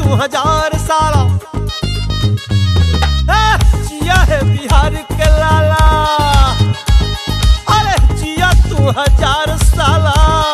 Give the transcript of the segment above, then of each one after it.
हजार साला। जिया है बिहार के लाला, अरे जिया तू हजार साला।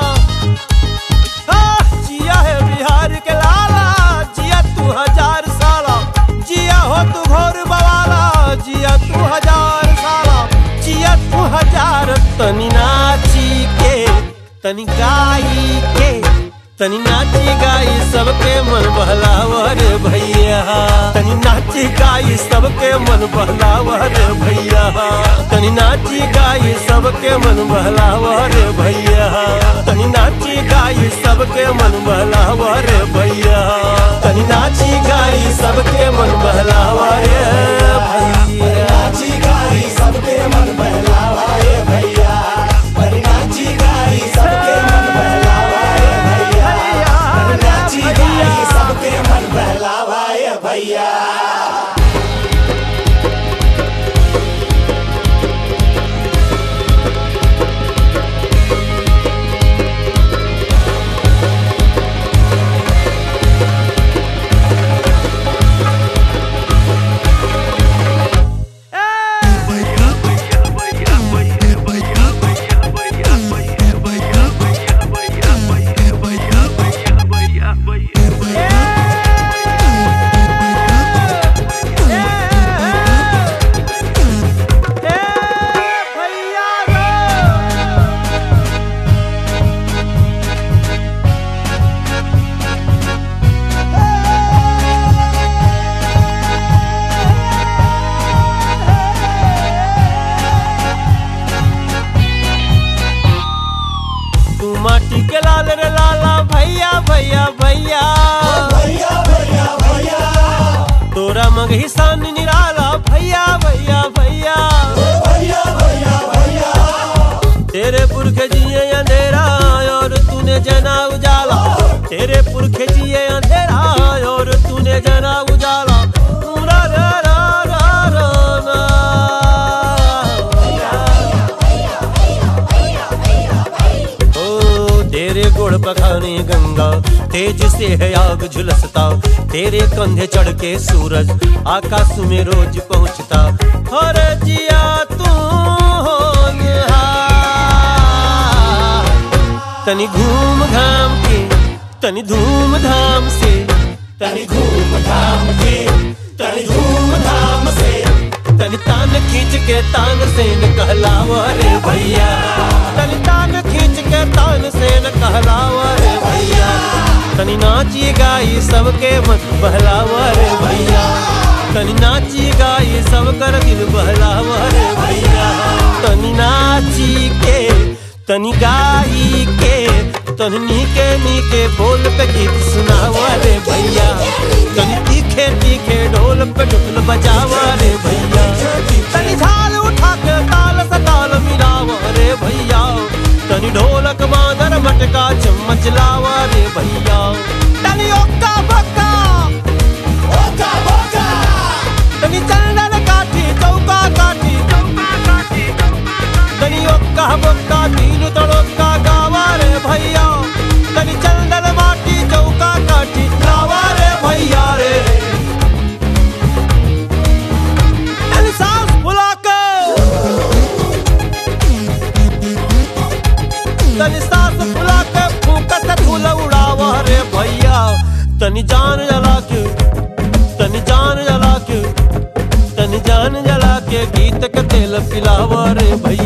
जिया है बिहार के लाला, जिया तू हजार साला। जिया हो तू घोर बवाला, जिया तू हजार साला। जिया तू हजार। तनी नाची के तनी गाई के, तनी नाची गाई सबके मन बहलावर भैया। तनी नाची गाई सबके मन बहलावर भैया। तनी नाची गाई सबके मन बहलावर भैया। तनी नाची गाई सबके मन बहलावर भैया। तनी नाची गाई सबके मन बहलावर भैया। नाची गाई सबके मन बहलावाए भैया। नाची गाई सबके मन बहलावाए भैया। नाची गाई सबके मन बहलावाए भैया। माटी के लाल रे लाला भैया भैया भैया। भैया भैया भैया तोरा मगही सान निराला भैया भैया भैया। भैया भैया भैया तेरे पुरखे जिए अंधेरा और तूने जना उजाला। तेरे पुरखे जिए अंधेरा और तूने जना उजाला। पूरा रा रा रा रा ना। तेरे गोड़ पखाने गंगा, तेज से है आग झुलसता। तेरे कंधे चढ़ के सूरज आकाश में रोज पहुंचता। हर जिया तू होनहार। तनी घूम घाम के तनी धूम धाम से, तनी घूम धाम के तनी धूम धाम से। तनी तान खींच के तान से न कहलावा रे भैया। तनी तान खींच के तान से न कहलावा रे भैया। तनी नाची गाई सबके मन बहलावा रे भैया। तनी नाची गाई सबकर दिल बहलावा रे भैया। तनी नाची के तनी गाई के, तनी नीके नीके बोल पे गीत सुनावा रे भैया। तनी तीखे तीखे ढोल पे ढोल बजावा रे भैया। तनी झाल उठा के ताल से ताल मिलावा रे भैया। तनी ढोलक मादर मटका चम्मच लावा रे भैया। तनी ओक्का बक्का ओका बोका तनी चंदन काठी चौका काठी चौका काठी। तनी ओक्का बक्का तीन तड़ोक्का गावा रे भैया। तनी चंदन माटी चौका काठी लावा रे भैया रे। तनी सांस फुला के तनी सांस फुला के फूंका से धूल उड़ावा रे भैया। तनी जान जला के तनी जान जला के तनी जान जला के गीत के तेल पिलावा रे भैया।